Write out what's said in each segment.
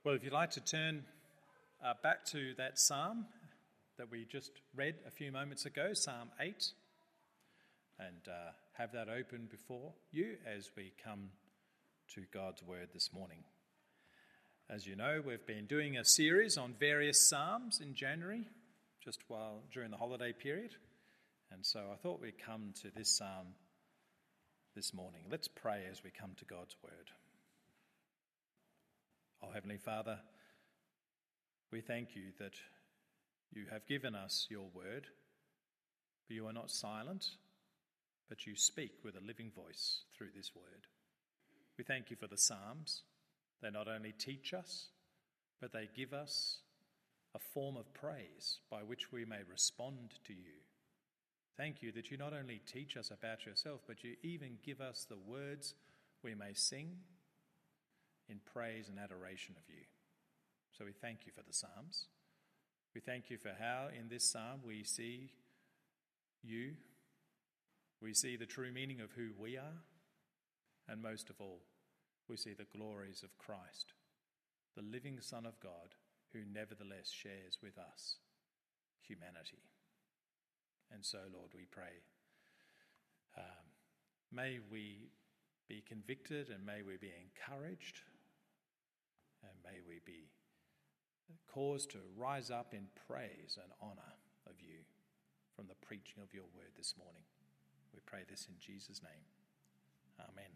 Well, if you'd like to turn back to that psalm that we just read a few moments ago, Psalm 8, and have that open before you as we come to God's word this morning. As you know, we've been doing a series on various psalms in January, just during the holiday period, and so I thought we'd come to this psalm this morning. Let's pray as we come to God's word. Oh, Heavenly Father, we thank you that you have given us your word, but you are not silent, but you speak with a living voice through this word. We thank you for the Psalms. They not only teach us, but they give us a form of praise by which we may respond to you. Thank you that you not only teach us about yourself, but you even give us the words we may sing in praise and adoration of you. So we thank you for the Psalms. We thank you for how in this psalm we see you. We see the true meaning of who we are. And most of all, we see the glories of Christ, the living Son of God, who nevertheless shares with us humanity. And so, Lord, we pray, may we be convicted and may we be encouraged and may we be caused to rise up in praise and honour of you from the preaching of your word this morning. We pray this in Jesus' name. Amen.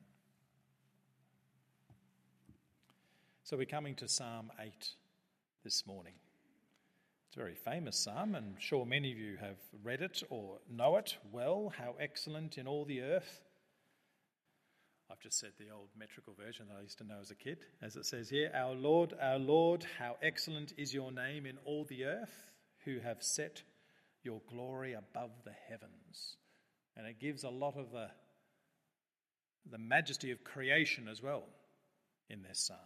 So we're coming to Psalm 8 this morning. It's a very famous psalm, and I'm sure many of you have read it or know it well. How excellent in all the earth. I've just said the old metrical version that I used to know as a kid, as it says here, our Lord, how excellent is your name in all the earth, who have set your glory above the heavens. And it gives a lot of the majesty of creation as well in this psalm.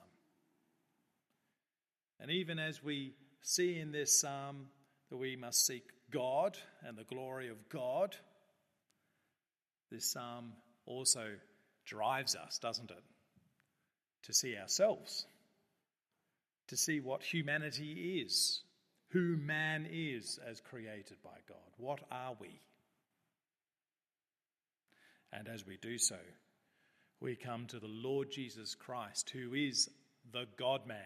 And even as we see in this psalm that we must seek God and the glory of God, this psalm also drives us, doesn't it, to see ourselves, to see what humanity is, who man is as created by God. What are we? And as we do so, we come to the Lord Jesus Christ, who is the God-man.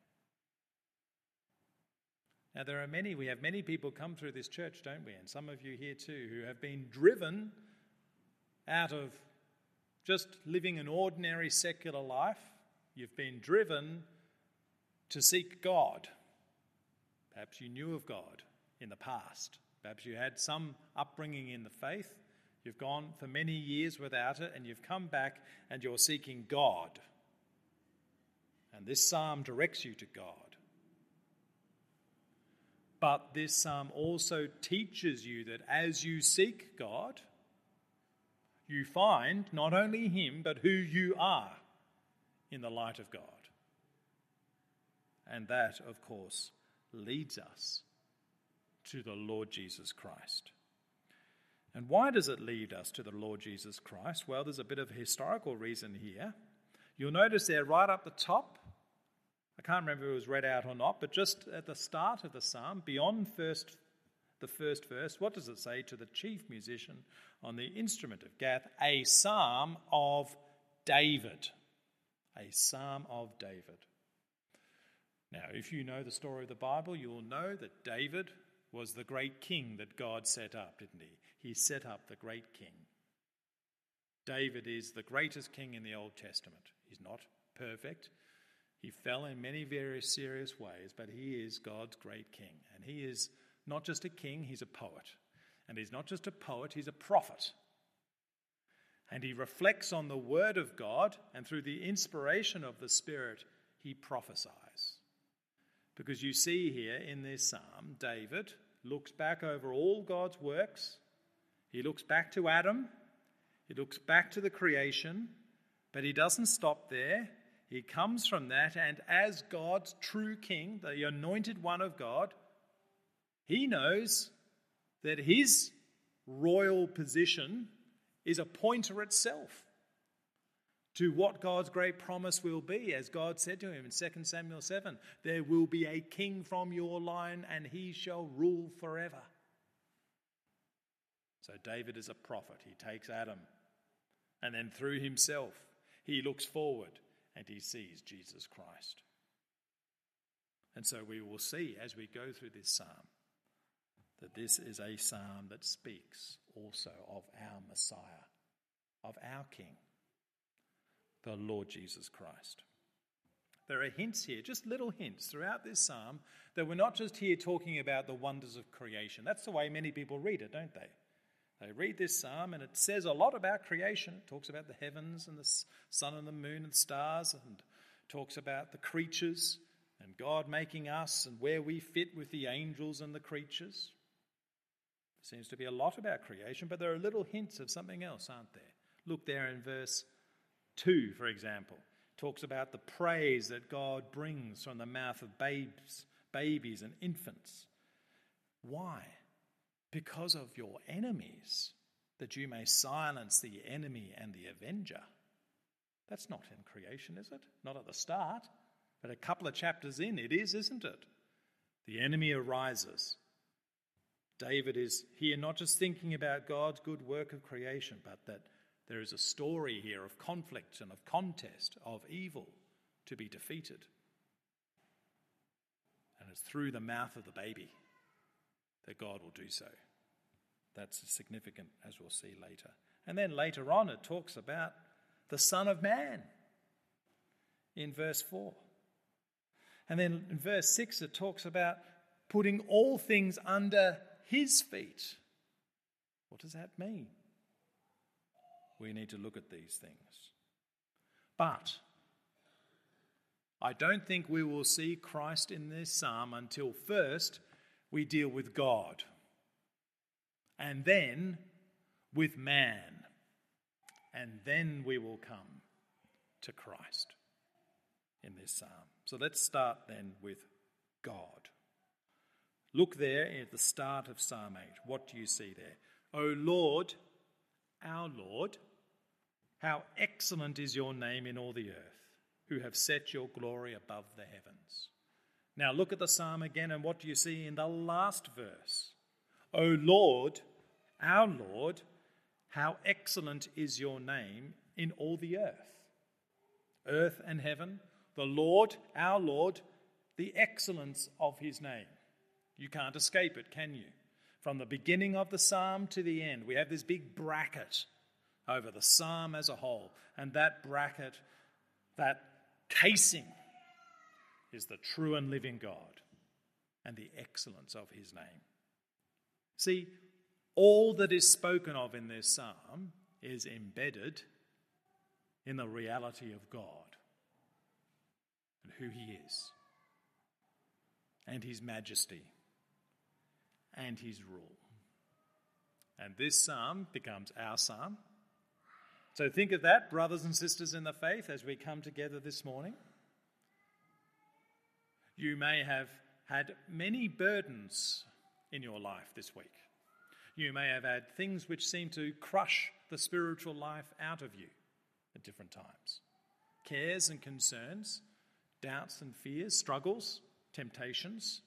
Now, we have many people come through this church, don't we? And some of you here too, who have been driven out of just living an ordinary secular life. You've been driven to seek God. Perhaps you knew of God in the past. Perhaps you had some upbringing in the faith. You've gone for many years without it, and you've come back and you're seeking God. And this psalm directs you to God. But this psalm also teaches you that as you seek God, you find not only him, but who you are in the light of God. And that, of course, leads us to the Lord Jesus Christ. And why does it lead us to the Lord Jesus Christ? Well, there's a bit of a historical reason here. You'll notice there right up the top, I can't remember if it was read out or not, but just at the start of the psalm, beyond the first verse, what does it say? To the chief musician on the instrument of Gath, a psalm of David. A psalm of David. Now, if you know the story of the Bible, you will know that David was the great king that God set up, didn't he? He set up the great king. David is the greatest king in the Old Testament. He's not perfect. He fell in many various serious ways, but he is God's great king. And he is not just a king, he's a poet. And he's not just a poet, he's a prophet. And he reflects on the word of God, and through the inspiration of the Spirit, he prophesies. Because you see here in this psalm, David looks back over all God's works. He looks back to Adam. He looks back to the creation. But he doesn't stop there. He comes from that, and as God's true king, the anointed one of God, he knows that his royal position is a pointer itself to what God's great promise will be, as God said to him in 2 Samuel 7, there will be a king from your line and he shall rule forever. So David is a prophet. He takes Adam and then through himself he looks forward and he sees Jesus Christ. And so we will see as we go through this psalm that this is a psalm that speaks also of our Messiah, of our King, the Lord Jesus Christ. There are hints here, just little hints throughout this psalm, that we're not just here talking about the wonders of creation. That's the way many people read it, don't they? They read this psalm and it says a lot about creation. It talks about the heavens and the sun and the moon and stars, and talks about the creatures and God making us and where we fit with the angels and the creatures. There seems to be a lot about creation, but there are little hints of something else, aren't there? Look there in verse 2, for example. It talks about the praise that God brings from the mouth of babies and infants. Why? Because of your enemies, that you may silence the enemy and the avenger. That's not in creation, is it? Not at the start, but a couple of chapters in, it is, isn't it? The enemy arises. David is here not just thinking about God's good work of creation, but that there is a story here of conflict and of contest, of evil to be defeated. And it's through the mouth of the baby that God will do so. That's significant, as we'll see later. And then later on it talks about the Son of Man in verse 4. And then in verse 6 it talks about putting all things under his feet. What does that mean? We need to look at these things. But I don't think we will see Christ in this psalm until first we deal with God and then with man, and then we will come to Christ in this psalm. So let's start then with God. Look there at the start of Psalm 8. What do you see there? O Lord, our Lord, how excellent is your name in all the earth, who have set your glory above the heavens. Now look at the psalm again, and what do you see in the last verse? O Lord, our Lord, how excellent is your name in all the earth. Earth and heaven, the Lord, our Lord, the excellence of his name. You can't escape it, can you? From the beginning of the psalm to the end, we have this big bracket over the psalm as a whole. And that bracket, that casing, is the true and living God and the excellence of his name. See, all that is spoken of in this psalm is embedded in the reality of God and who he is, and his majesty, and his rule. And this psalm becomes our psalm. So think of that, brothers and sisters in the faith, as we come together this morning. You may have had many burdens in your life this week. You may have had things which seem to crush the spiritual life out of you at different times. Cares and concerns, doubts and fears, struggles, temptations.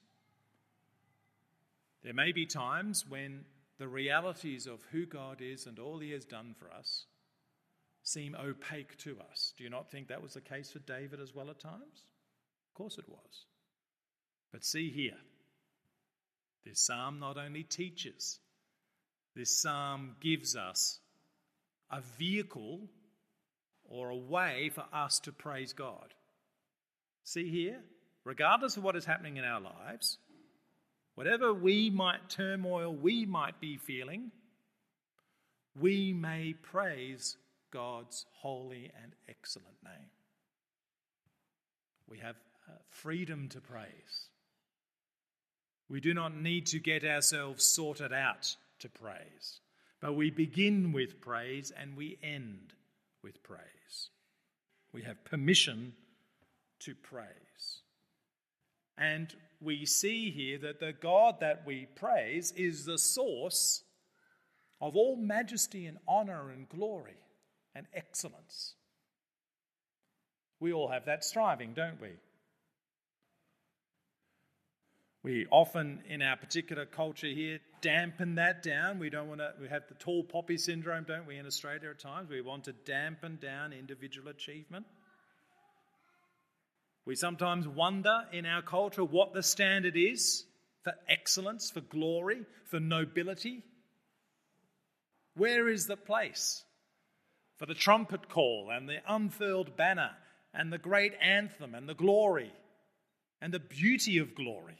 There may be times when the realities of who God is and all he has done for us seem opaque to us. Do you not think that was the case for David as well at times? Of course it was. But see here, this psalm not only teaches, this psalm gives us a vehicle or a way for us to praise God. See here, regardless of what is happening in our lives, whatever turmoil we might be feeling, we may praise God's holy and excellent name. We have freedom to praise. We do not need to get ourselves sorted out to praise, but we begin with praise and we end with praise. We have permission to praise. And we see here that the God that we praise is the source of all majesty and honor and glory and excellence. We all have that striving, don't we? We often, in our particular culture here, dampen that down. We have the tall poppy syndrome, don't we, in Australia at times? We want to dampen down individual achievement. We sometimes wonder in our culture what the standard is for excellence, for glory, for nobility. Where is the place for the trumpet call and the unfurled banner and the great anthem and the glory and the beauty of glory?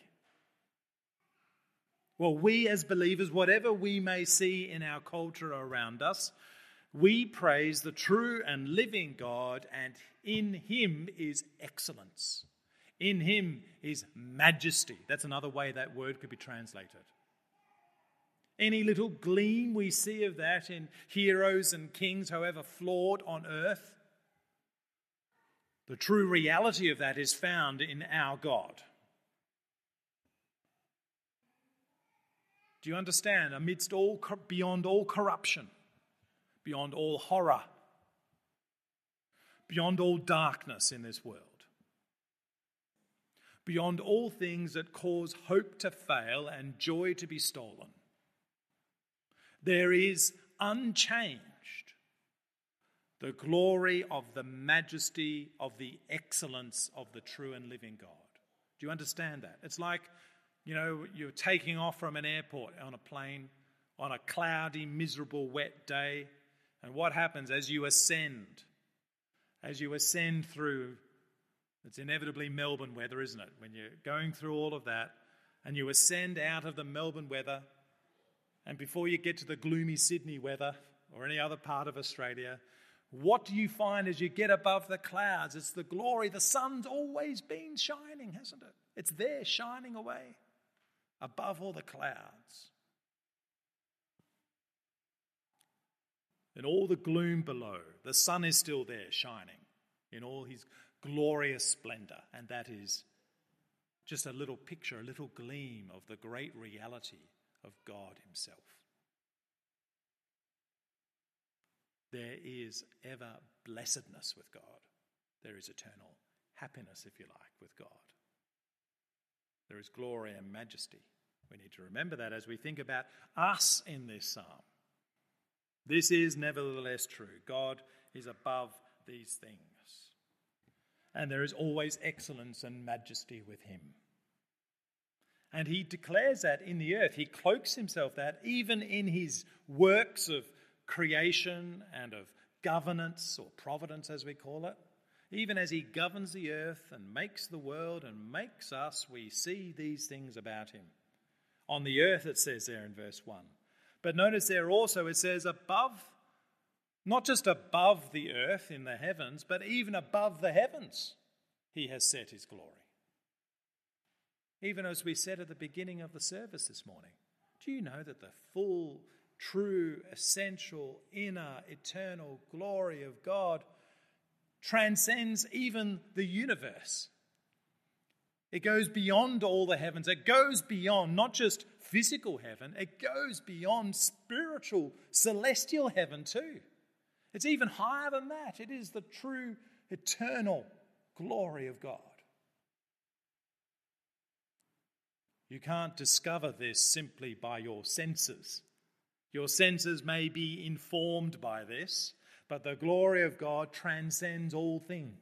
Well, we as believers, whatever we may see in our culture around us, we praise the true and living God, and in him is excellence. In him is majesty. That's another way that word could be translated. Any little gleam we see of that in heroes and kings, however flawed on earth, the true reality of that is found in our God. Do you understand? Beyond all corruption, beyond all horror, beyond all darkness in this world, beyond all things that cause hope to fail and joy to be stolen, there is unchanged the glory of the majesty of the excellence of the true and living God. Do you understand that? It's like, you're taking off from an airport on a plane on a cloudy, miserable, wet day. And what happens as you ascend through, it's inevitably Melbourne weather, isn't it? When you're going through all of that and you ascend out of the Melbourne weather, and before you get to the gloomy Sydney weather or any other part of Australia, what do you find as you get above the clouds? It's the glory. The sun's always been shining, hasn't it? It's there shining away above all the clouds. And all the gloom below, the sun is still there shining in all his glorious splendor. And that is just a little picture, a little gleam of the great reality of God himself. There is ever blessedness with God. There is eternal happiness, if you like, with God. There is glory and majesty. We need to remember that as we think about us in this psalm. This is nevertheless true. God is above these things. And there is always excellence and majesty with him. And he declares that in the earth. He cloaks himself that even in his works of creation and of governance, or providence as we call it. Even as he governs the earth and makes the world and makes us, we see these things about him. On the earth, it says there in verse 1. But notice there also it says above, not just above the earth in the heavens, but even above the heavens, he has set his glory. Even as we said at the beginning of the service this morning, do you know that the full, true, essential, inner, eternal glory of God transcends even the universe? It goes beyond all the heavens. It goes beyond not just physical heaven, it goes beyond spiritual, celestial heaven too. It's even higher than that. It is the true, eternal glory of God. You can't discover this simply by your senses. Your senses may be informed by this, but the glory of God transcends all things.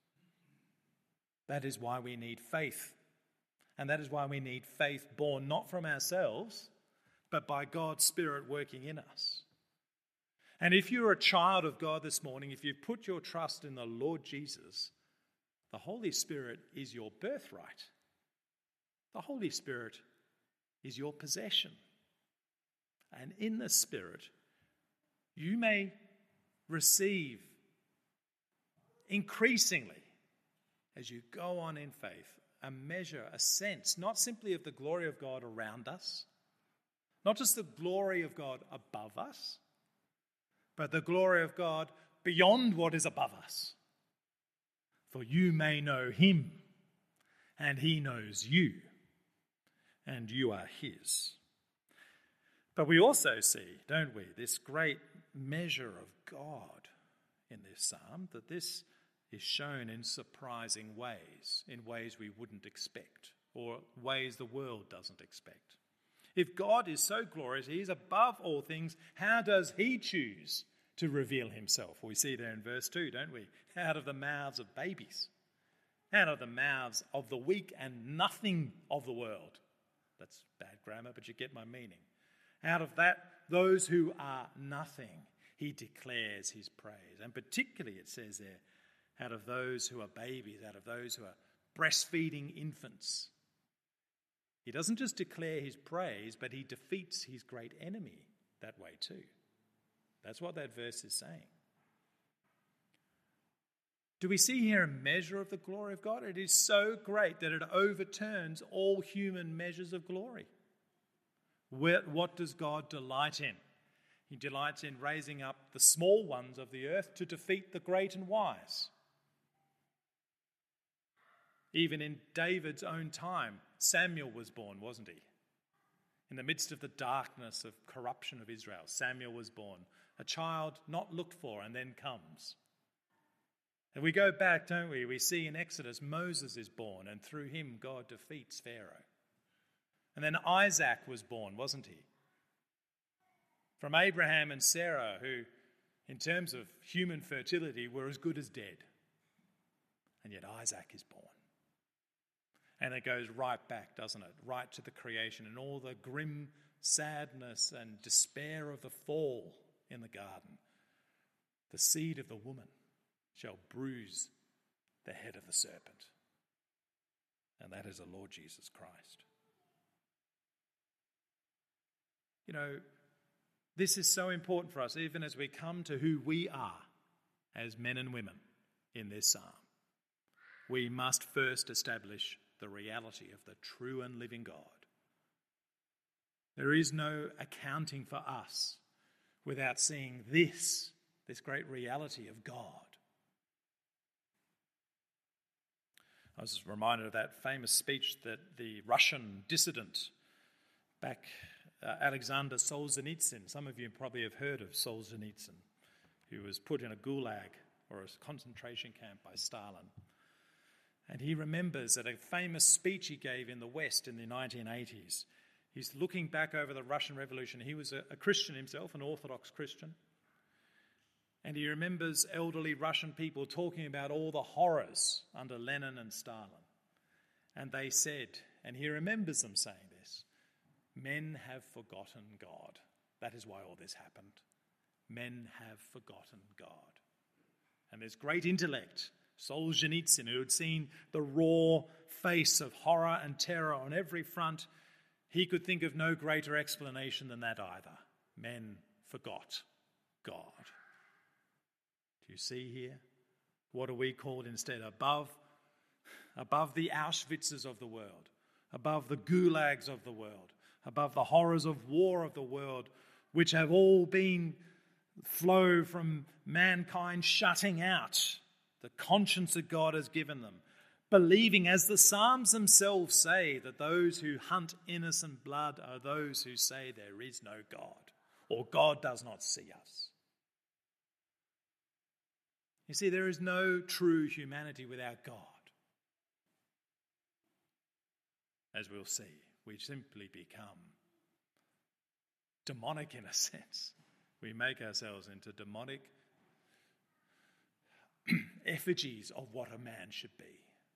That is why we need faith. And that is why we need faith born not from ourselves, but by God's Spirit working in us. And if you're a child of God this morning, if you've put your trust in the Lord Jesus, the Holy Spirit is your birthright. The Holy Spirit is your possession. And in the Spirit, you may receive increasingly, as you go on in faith, a measure, a sense, not simply of the glory of God around us, not just the glory of God above us, but the glory of God beyond what is above us. For you may know him, and he knows you, and you are his. But we also see, don't we, this great measure of God in this psalm, that this is shown in surprising ways, in ways we wouldn't expect, or ways the world doesn't expect. If God is so glorious, he is above all things, how does he choose to reveal himself? We see there in verse 2, don't we? Out of the mouths of babies, out of the mouths of the weak and nothing of the world. That's bad grammar, but you get my meaning. Out of that, those who are nothing, he declares his praise. And particularly, it says there, out of those who are babies, out of those who are breastfeeding infants. He doesn't just declare his praise, but he defeats his great enemy that way too. That's what that verse is saying. Do we see here a measure of the glory of God? It is so great that it overturns all human measures of glory. What does God delight in? He delights in raising up the small ones of the earth to defeat the great and wise. Even in David's own time, Samuel was born, wasn't he? In the midst of the darkness of corruption of Israel, Samuel was born, a child not looked for, and then comes. And we go back, don't we? We see in Exodus, Moses is born, and through him God defeats Pharaoh. And then Isaac was born, wasn't he? From Abraham and Sarah, who, in terms of human fertility, were as good as dead. And yet Isaac is born. And it goes right back, doesn't it? Right to the creation and all the grim sadness and despair of the fall in the garden. The seed of the woman shall bruise the head of the serpent. And that is the Lord Jesus Christ. You know, this is so important for us, even as we come to who we are as men and women in this psalm. We must first establish the reality of the true and living God. There is no accounting for us without seeing this great reality of God. I was reminded of that famous speech that the Russian dissident Alexander Solzhenitsyn, some of you probably have heard of Solzhenitsyn, who was put in a gulag or a concentration camp by Stalin. And he remembers that a famous speech he gave in the West in the 1980s. He's looking back over the Russian Revolution. He was a Christian himself, an Orthodox Christian. And he remembers elderly Russian people talking about all the horrors under Lenin and Stalin. And they said, and he remembers them saying this, men have forgotten God. That is why all this happened. Men have forgotten God. And there's great intellect. Solzhenitsyn, who had seen the raw face of horror and terror on every front, he could think of no greater explanation than that either. Men forgot God. Do you see here? What are we called instead? Above the Auschwitzes of the world, above the gulags of the world, above the horrors of war of the world, which have all been flow from mankind shutting out the conscience that God has given them, believing, as the Psalms themselves say, that those who hunt innocent blood are those who say there is no God, or God does not see us. You see, there is no true humanity without God. As we'll see, we simply become demonic in a sense. We make ourselves into demonic effigies of what a man should be.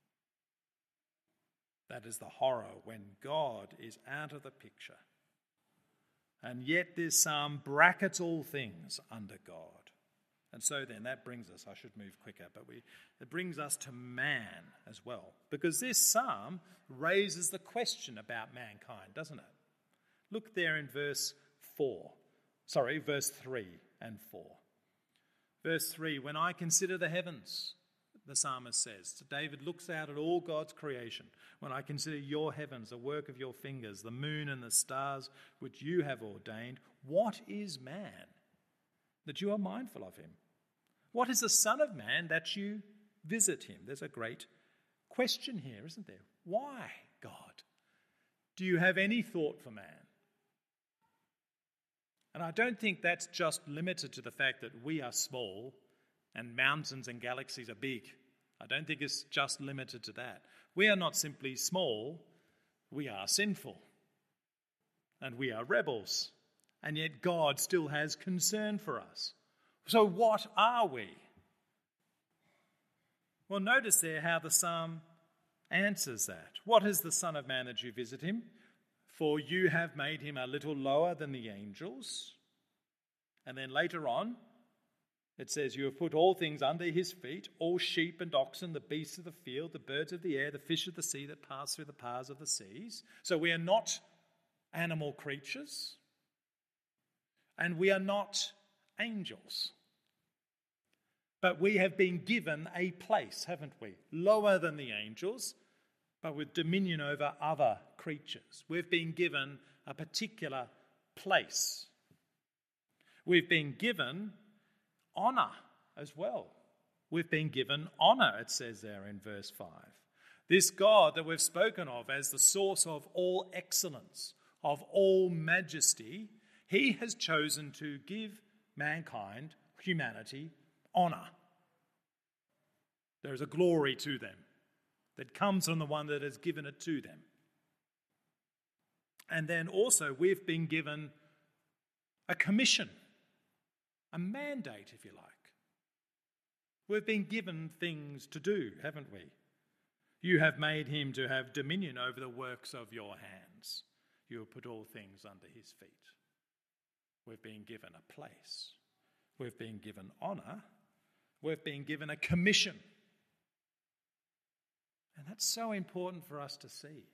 That is the horror when God is out of the picture. And yet this psalm brackets all things under God. And so then that brings us, I should move quicker, but it brings us to man as well. Because this psalm raises the question about mankind, doesn't it? Look there in verse 3 and 4. Verse 3, when I consider the heavens, the psalmist says. So David looks out at all God's creation. When I consider your heavens, the work of your fingers, the moon and the stars which you have ordained, what is man that you are mindful of him? What is the Son of Man that you visit him? There's a great question here, isn't there? Why, God, do you have any thought for man? And I don't think that's just limited to the fact that we are small and mountains and galaxies are big. I don't think it's just limited to that. We are not simply small, we are sinful. And we are rebels. And yet God still has concern for us. So what are we? Well, notice there how the psalm answers that. What is the Son of Man that you visit him? For you have made him a little lower than the angels. And then later on, it says, you have put all things under his feet, all sheep and oxen, the beasts of the field, the birds of the air, the fish of the sea that pass through the paths of the seas. So we are not animal creatures, and we are not angels. But we have been given a place, haven't we? Lower than the angels, but with dominion over other creatures. We've been given a particular place. We've been given honour as well. We've been given honour, it says there in verse 5. This God that we've spoken of as the source of all excellence, of all majesty, he has chosen to give mankind, humanity, honour. There is a glory to them that comes from the one that has given it to them. And then also we've been given a commission, a mandate, if you like. We've been given things to do, haven't we? You have made him to have dominion over the works of your hands. You have put all things under his feet. We've been given a place. We've been given honour. We've been given a commission. And that's so important for us to see.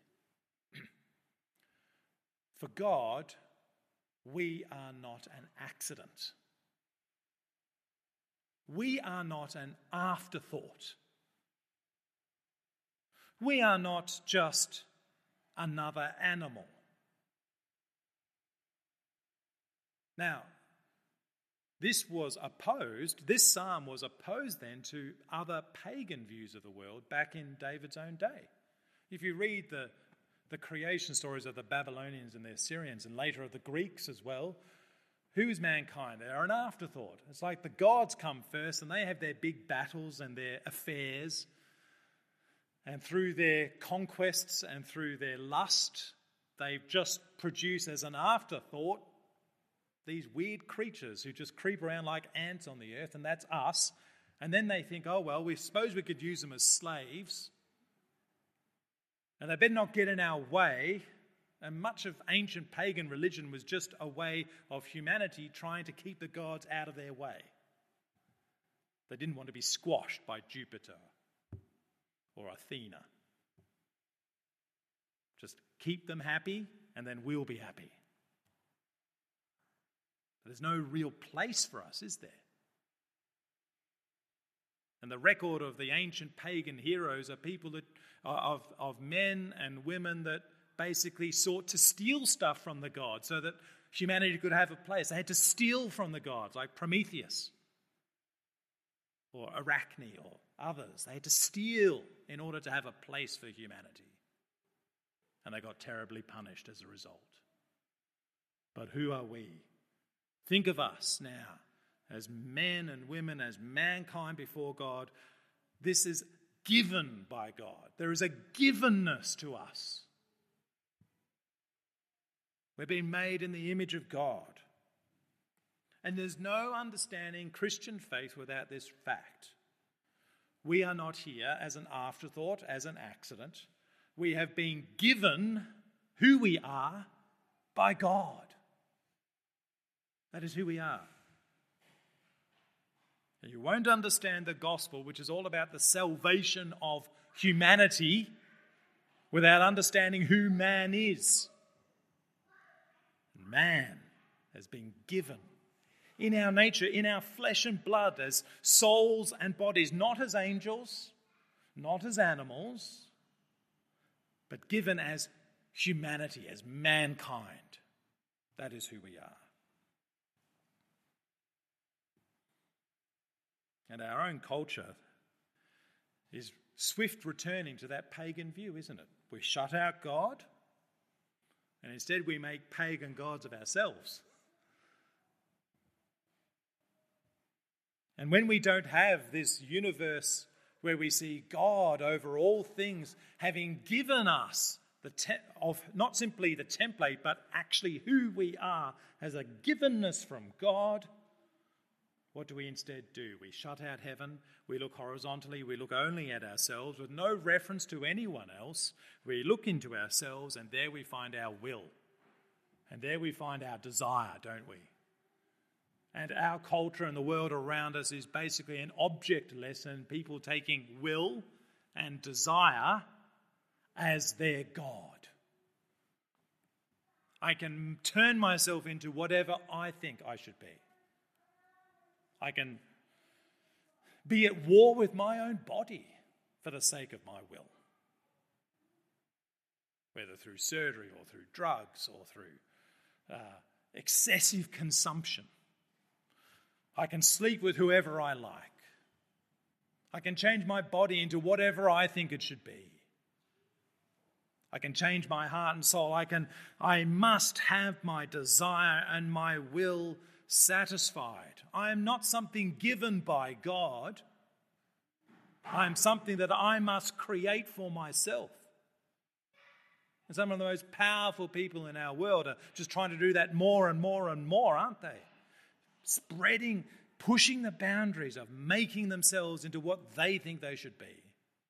For God, we are not an accident. We are not an afterthought. We are not just another animal. Now, this psalm was opposed then to other pagan views of the world back in David's own day. If you read the creation stories of the Babylonians and the Assyrians and later of the Greeks as well, who is mankind? They're an afterthought. It's like the gods come first and they have their big battles and their affairs. And through their conquests and through their lust, they just produce as an afterthought these weird creatures who just creep around like ants on the earth, and that's us. And then they think, oh, well, we suppose we could use them as slaves. And they better not get in our way. And much of ancient pagan religion was just a way of humanity trying to keep the gods out of their way. They didn't want to be squashed by Jupiter or Athena. Just keep them happy, and then we'll be happy. There's no real place for us, is there? And the record of the ancient pagan heroes are people that of men and women that basically sought to steal stuff from the gods so that humanity could have a place. They had to steal from the gods, like Prometheus or Arachne or others. They had to steal in order to have a place for humanity. And they got terribly punished as a result. But who are we? Think of us now as men and women, as mankind before God. This is given by God. There is a givenness to us. We've been made in the image of God. And there's no understanding Christian faith without this fact. We are not here as an afterthought, as an accident. We have been given who we are by God. That is who we are. And you won't understand the gospel, which is all about the salvation of humanity, without understanding who man is. Man has been given in our nature, in our flesh and blood, as souls and bodies, not as angels, not as animals, but given as humanity, as mankind. That is who we are. And our own culture is swift returning to that pagan view, isn't it? We shut out God, and instead we make pagan gods of ourselves. And when we don't have this universe where we see God over all things having given us not simply the template, but actually who we are as a givenness from God. What do we instead do? We shut out heaven, we look horizontally, we look only at ourselves with no reference to anyone else. We look into ourselves, and there we find our will. And there we find our desire, don't we? And our culture and the world around us is basically an object lesson, people taking will and desire as their God. I can turn myself into whatever I think I should be. I can be at war with my own body for the sake of my will. Whether through surgery or through drugs or through excessive consumption. I can sleep with whoever I like. I can change my body into whatever I think it should be. I can change my heart and soul. I must have my desire and my will satisfied. I am not something given by God. I am something that I must create for myself. And some of the most powerful people in our world are just trying to do that more and more and more, aren't they? Pushing the boundaries of making themselves into what they think they should be.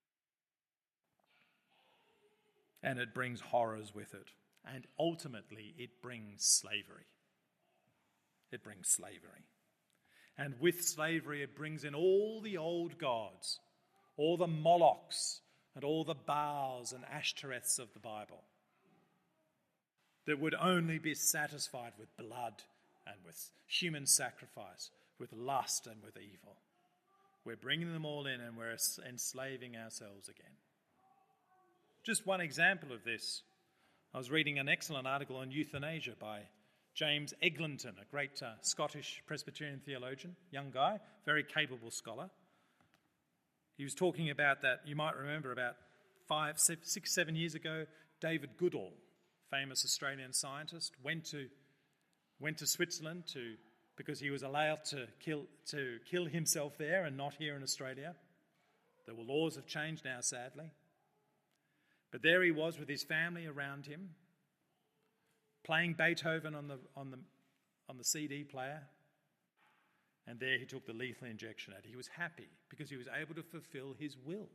And it brings horrors with it. And ultimately, it brings slavery. It brings slavery. And with slavery, it brings in all the old gods, all the Molochs and all the Baals and Ashtoreths of the Bible that would only be satisfied with blood and with human sacrifice, with lust and with evil. We're bringing them all in and we're enslaving ourselves again. Just one example of this. I was reading an excellent article on euthanasia by James Eglinton, a great Scottish Presbyterian theologian, young guy, very capable scholar. He was talking about that, you might remember about 5, 6, 7 years ago, David Goodall, famous Australian scientist, went to Switzerland because he was allowed to kill himself there and not here in Australia. The laws have changed now, sadly. But there he was with his family around him, playing Beethoven on the CD player. And there he took the lethal injection out. He was happy because he was able to fulfill his will.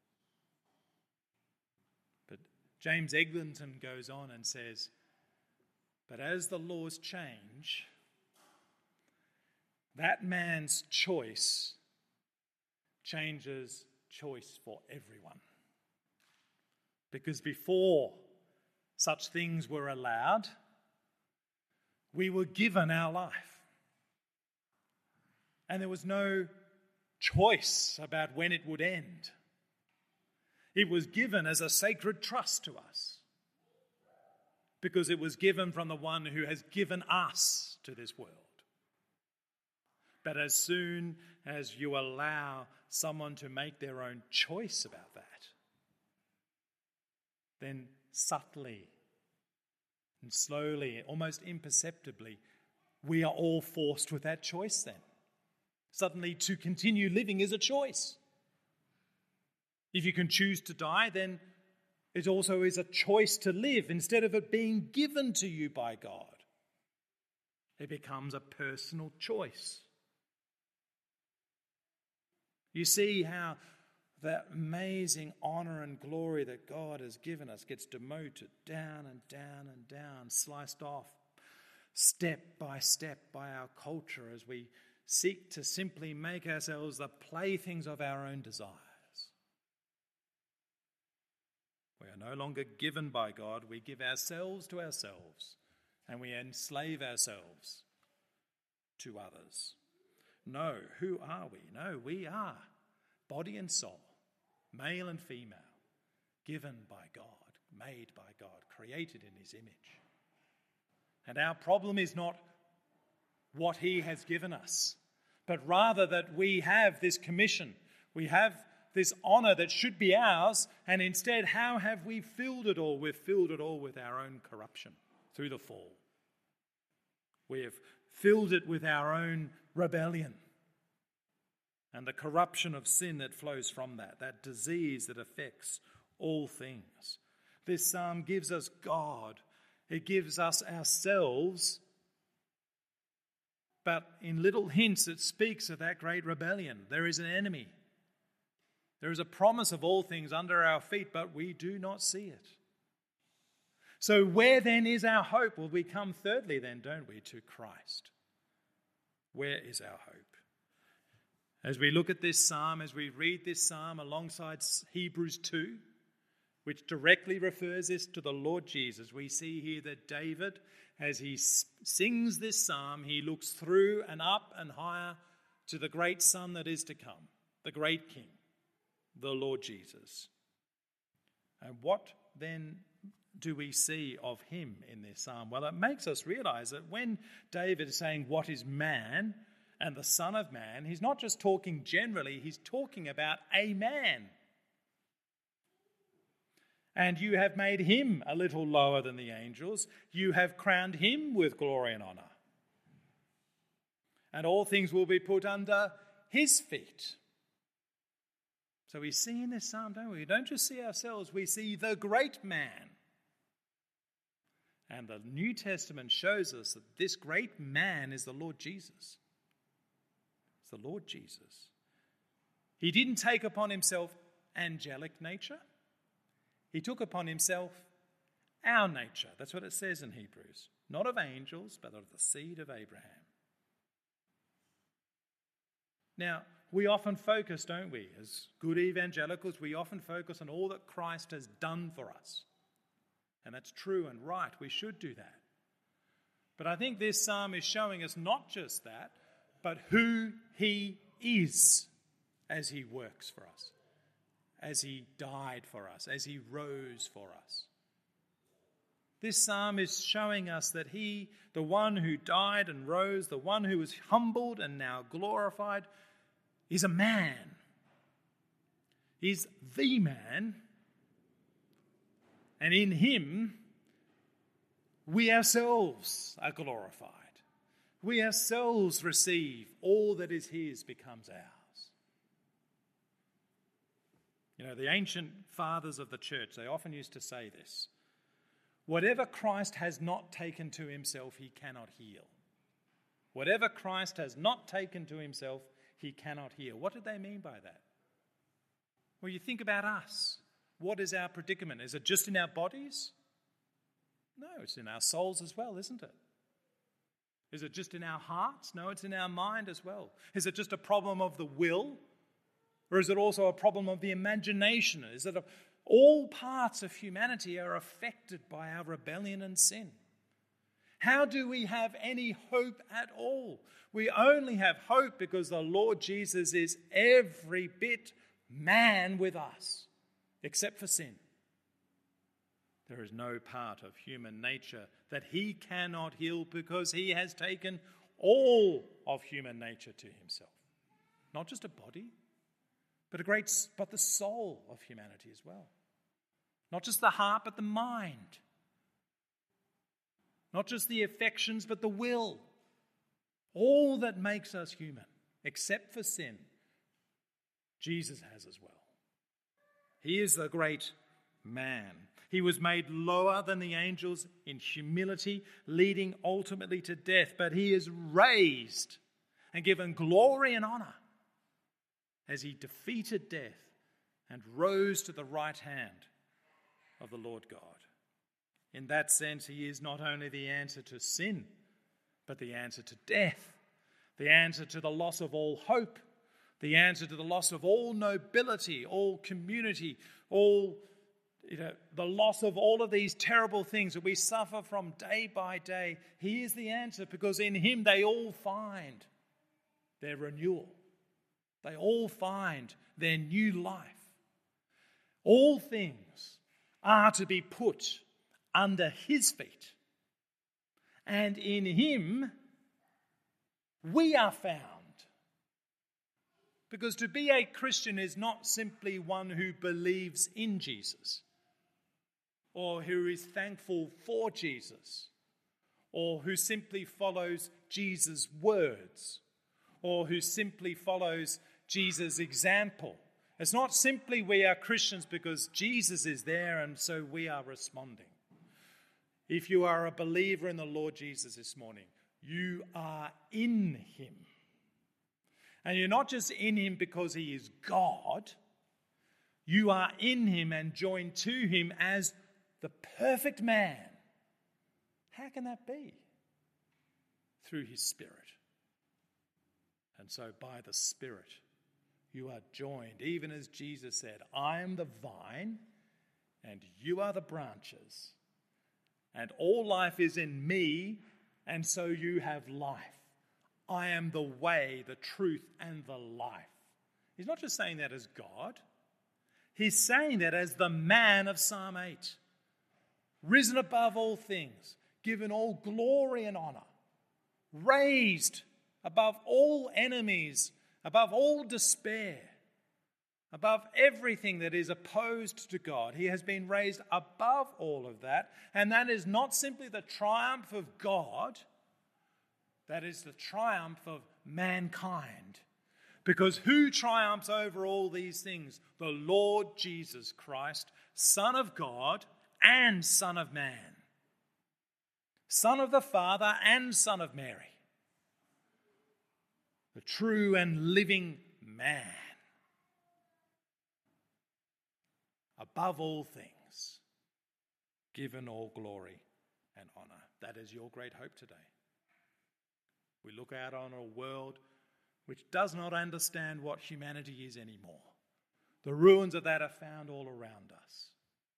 But James Eglinton goes on and says, but as the laws change, that man's choice changes choice for everyone. Because before such things were allowed, we were given our life. And there was no choice about when it would end. It was given as a sacred trust to us. Because it was given from the one who has given us to this world. But as soon as you allow someone to make their own choice about that, then subtly and slowly, almost imperceptibly, we are all forced with that choice then. Suddenly, to continue living is a choice. If you can choose to die, then it also is a choice to live instead of it being given to you by God. It becomes a personal choice. You see how that amazing honor and glory that God has given us gets demoted down and down and down, sliced off step by our culture as we seek to simply make ourselves the playthings of our own desires. We are no longer given by God, we give ourselves to ourselves and we enslave ourselves to others. No, who are we? No, we are body and soul, male and female, given by God, made by God, created in his image. And our problem is not what he has given us, but rather that we have this commission, we have this honor that should be ours, and instead, how have we filled it all? We've filled it all with our own corruption through the fall. We have filled it with our own rebellion. and the corruption of sin that flows from that disease that affects all things. This psalm gives us God. It gives us ourselves. But in little hints, it speaks of that great rebellion. There is an enemy. There is a promise of all things under our feet, but we do not see it. So where then is our hope? Well, we come thirdly then, don't we, to Christ. Where is our hope? As we look at this psalm, as we read this psalm alongside Hebrews 2, which directly refers this to the Lord Jesus, we see here that David, as he sings this psalm, he looks through and up and higher to the great Son that is to come, the great King, the Lord Jesus. And what then do we see of him in this psalm? Well, it makes us realize that when David is saying, what is man and the Son of Man, he's not just talking generally, he's talking about a man. And you have made him a little lower than the angels. You have crowned him with glory and honor. And all things will be put under his feet. So we see in this psalm, don't we? We don't just see ourselves, we see the great man. And the New Testament shows us that this great man is the Lord Jesus. It's the Lord Jesus. He didn't take upon himself angelic nature. He took upon himself our nature. That's what it says in Hebrews. Not of angels, but of the seed of Abraham. Now, we often focus, don't we, as good evangelicals, we often focus on all that Christ has done for us. And that's true and right. We should do that. But I think this psalm is showing us not just that, but who he is as he works for us, as he died for us, as he rose for us. This psalm is showing us that he, the one who died and rose, the one who was humbled and now glorified, is a man. He's the man. And in him, we ourselves are glorified. We ourselves receive all that is his becomes ours. You know, the ancient fathers of the church, they often used to say this. Whatever Christ has not taken to himself, he cannot heal. Whatever Christ has not taken to himself, he cannot heal. What did they mean by that? Well, you think about us. What is our predicament? Is it just in our bodies? No, it's in our souls as well, isn't it? Is it just in our hearts? No, it's in our mind as well. Is it just a problem of the will? Or is it also a problem of the imagination? Is it all parts of humanity are affected by our rebellion and sin? How do we have any hope at all? We only have hope because the Lord Jesus is every bit man with us, except for sin. There is no part of human nature that he cannot heal because he has taken all of human nature to himself. Not just a body, but the soul of humanity as well. Not just the heart, but the mind. Not just the affections, but the will. All that makes us human, except for sin, Jesus has as well. He is the great man. He was made lower than the angels in humility, leading ultimately to death, but he is raised and given glory and honor as he defeated death and rose to the right hand of the Lord God. In that sense, he is not only the answer to sin, but the answer to death, the answer to the loss of all hope, the answer to the loss of all nobility, all community, the loss of all of these terrible things that we suffer from day by day. He is the answer because in him they all find their renewal. They all find their new life. All things are to be put under his feet. And in him we are found. Because to be a Christian is not simply one who believes in Jesus, or who is thankful for Jesus, or who simply follows Jesus' words, or who simply follows Jesus' example. It's not simply we are Christians because Jesus is there and so we are responding. If you are a believer in the Lord Jesus this morning, you are in him. And you're not just in him because he is God. You are in him and joined to him as the perfect man. How can that be? Through his Spirit. And so by the Spirit, you are joined, even as Jesus said, I am the vine and you are the branches. And all life is in me, and so you have life. I am the way, the truth, and the life. He's not just saying that as God. He's saying that as the man of Psalm 8. Risen above all things, given all glory and honor. Raised above all enemies, above all despair. Above everything that is opposed to God. He has been raised above all of that. And that is not simply the triumph of God. That is the triumph of mankind. Because who triumphs over all these things? The Lord Jesus Christ, Son of God and Son of Man. Son of the Father and Son of Mary. The true and living man. Above all things, given all glory and honor. That is your great hope today. We look out on a world which does not understand what humanity is anymore. The ruins of that are found all around us.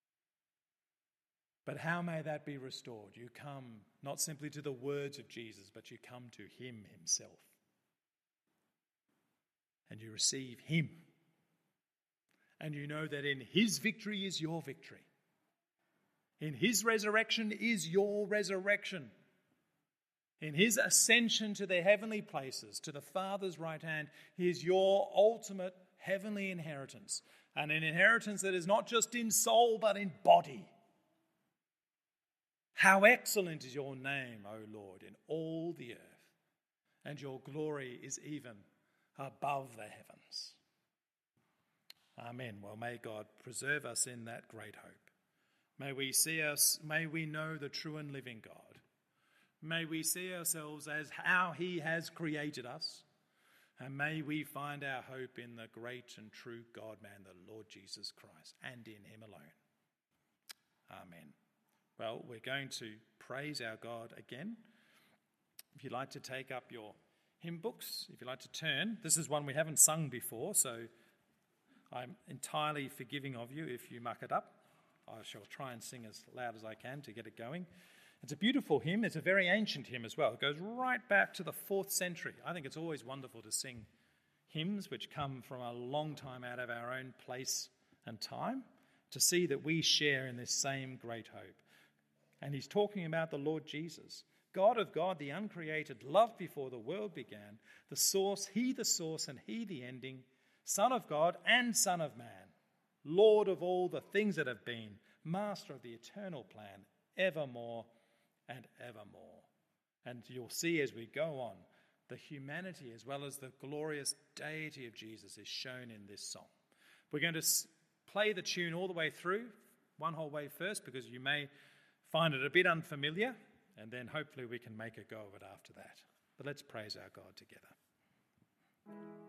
But how may that be restored? You come not simply to the words of Jesus, but you come to him himself. And you receive him. And you know that in his victory is your victory. In his resurrection is your resurrection. In his ascension to the heavenly places, to the Father's right hand, he is your ultimate heavenly inheritance. And an inheritance that is not just in soul, but in body. How excellent is your name, O Lord, in all the earth. And your glory is even above the heavens. Amen. Well, may God preserve us in that great hope. May we know the true and living God. May we see ourselves as how he has created us. And may we find our hope in the great and true God-man, the Lord Jesus Christ, and in him alone. Amen. Well, we're going to praise our God again. If you'd like to take up your hymn books, if you'd like to turn, this is one we haven't sung before, so I'm entirely forgiving of you if you muck it up. I shall try and sing as loud as I can to get it going. It's a beautiful hymn. It's a very ancient hymn as well. It goes right back to the 4th century. I think it's always wonderful to sing hymns which come from a long time out of our own place and time, to see that we share in this same great hope. And he's talking about the Lord Jesus, God of God, the uncreated, loved before the world began, the source and he the ending, Son of God and Son of Man, Lord of all the things that have been, Master of the eternal plan, evermore and evermore. And you'll see as we go on, the humanity as well as the glorious deity of Jesus is shown in this song. We're going to play the tune all the way through, one whole way first, because you may find it a bit unfamiliar, and then hopefully we can make a go of it after that. But let's praise our God together.